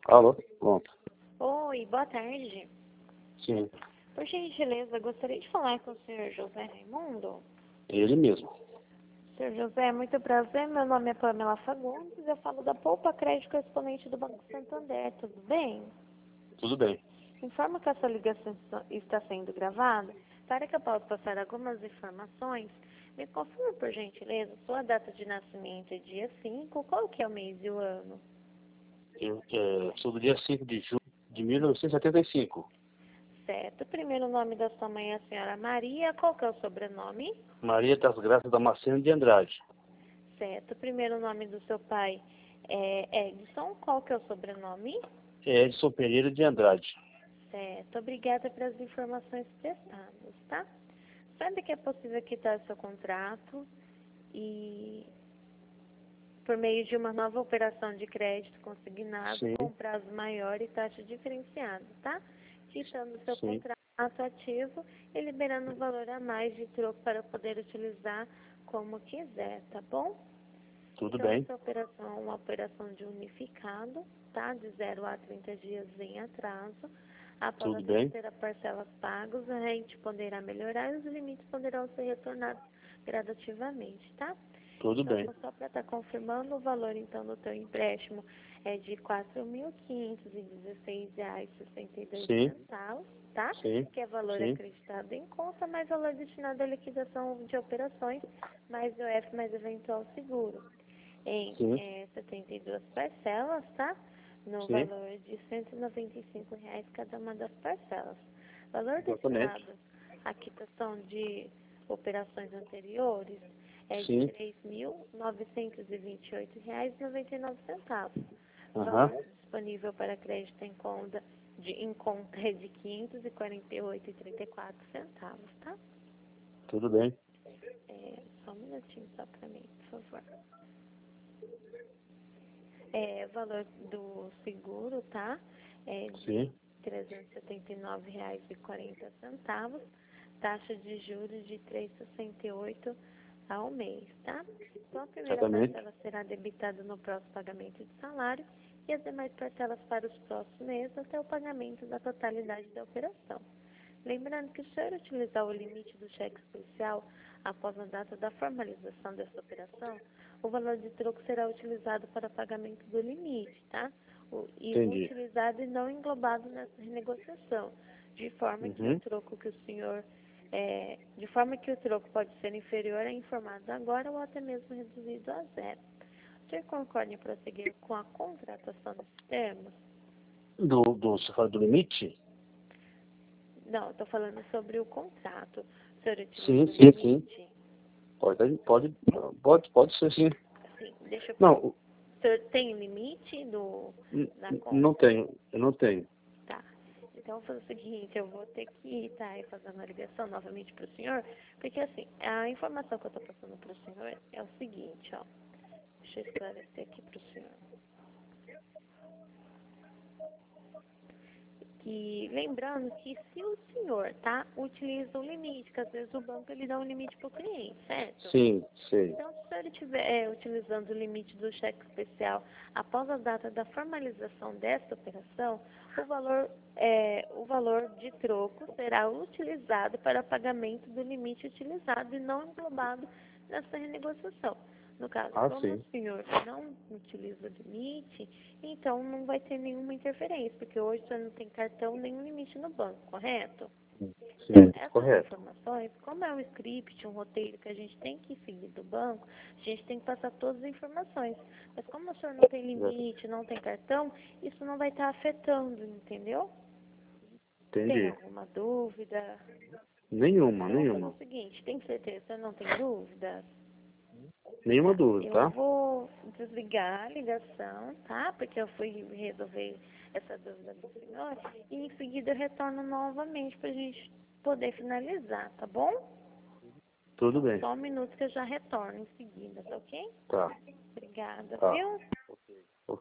Alô? Pronto. Oi, boa tarde. Sim, Por gentileza, gostaria de falar com o senhor José Raimundo. ele mesmo. Senhor José, muito prazer. Meu nome é Pamela Fagundes. Eu falo da Poupa Crédito Correspondente do Banco Santander. Tudo bem? Tudo bem. Informo que a sua ligação está sendo gravada. Para que eu possa passar algumas informações, me confirme, por gentileza, sua data de nascimento é dia 5. Qual que é o mês e o ano? Eu sou do dia 5 de junho de 1975. Certo. O primeiro nome da sua mãe é a senhora Maria. Qual que é o sobrenome? Maria das Graças Damasceno de Andrade. Certo. O primeiro nome do seu pai é Edson. Qual que é o sobrenome? Edson Pereira de Andrade. Certo. Obrigada pelas informações prestadas, tá? Sabe que é possível quitar seu contrato e por meio de uma nova operação de crédito consignado Sim, com prazo maior e taxa diferenciada, tá? Quitando seu sim. contrato ativo e liberando um valor a mais de troco para poder utilizar como quiser, tá bom? Tudo Então, bem. essa operação é uma operação de unificado, tá? De 0 a 30 dias em atraso. Após a Tudo bem. terceira parcela pagos, a gente poderá melhorar e os limites poderão ser retornados gradativamente, tá? Tudo Então, bem. só para estar confirmando, o valor, então, do teu empréstimo é de R$ 4.516,62, Sim, tá? sim, Que é valor sim, acreditado em conta, mais valor destinado à liquidação de operações, mais OF, mais eventual seguro. Em sim, 72 parcelas, tá? No sim. valor de R$ 195 cada uma das parcelas. Valor Exatamente. destinado à quitação de operações anteriores é de Sim. R$ 3.928,99. Aham. Valor disponível para crédito em conta é de R$ 548,34, tá? Tudo bem. Só um minutinho só para mim, por favor. Valor do seguro, tá? É de Sim, R$ 379,40. Taxa de juros de 3,68 ao mês, tá? Então, a primeira exatamente. parcela será debitada no próximo pagamento de salário e as demais parcelas para os próximos meses até o pagamento da totalidade da operação. Lembrando que, se o senhor utilizar o limite do cheque especial após a data da formalização dessa operação, o valor de troco será utilizado para pagamento do limite, tá? Entendi. Inutilizado e não englobado nessa renegociação, de forma que o Uhum. troco que o senhor de forma que o troco pode ser inferior a informado agora ou até mesmo reduzido a zero. O senhor concorda em prosseguir com a contratação desses termos? Você fala do limite? Não, estou falando sobre o contrato. O senhor Sim, utiliza o sim, sim. limite? Pode ser sim. Sim, deixa eu Não, perguntar. O senhor tem limite da não conta? tenho. Eu não tenho. Tá. Então, vou fazer o seguinte, eu vou ter que estar aí fazendo a ligação novamente para o senhor, porque assim, a informação que eu estou passando para o senhor é o seguinte, ó. Deixa eu esclarecer aqui para o senhor. Que, lembrando que se o senhor, tá, utiliza o limite, que às vezes o banco ele dá um limite para o cliente, certo? Sim, sei. Então, se o senhor estiver utilizando o limite do cheque especial após a data da formalização desta operação, o valor de troco será utilizado para pagamento do limite utilizado e não englobado nessa renegociação. No caso, Ah, como o sim. senhor não utiliza o limite, então não vai ter nenhuma interferência, porque hoje o senhor não tem cartão nenhum limite no banco, correto? Então, Sim, essas correto. informações, como é um script, um roteiro que a gente tem que seguir do banco, a gente tem que passar todas as informações. Mas como o senhor não tem limite, não tem cartão, isso não vai estar afetando, entendeu? Tem Entendi. alguma dúvida? Nenhuma, Então, vamos fazer nenhuma. o seguinte, tem certeza que o senhor não tem dúvidas? Nenhuma Tá, dúvida, eu tá? vou desligar a ligação, tá? Porque eu fui resolver essa dúvida do senhor e em seguida eu retorno novamente para a gente poder finalizar, tá bom? Tudo bem. Só um minuto que eu já retorno em seguida, tá ok? Tá, Obrigada, tá. viu?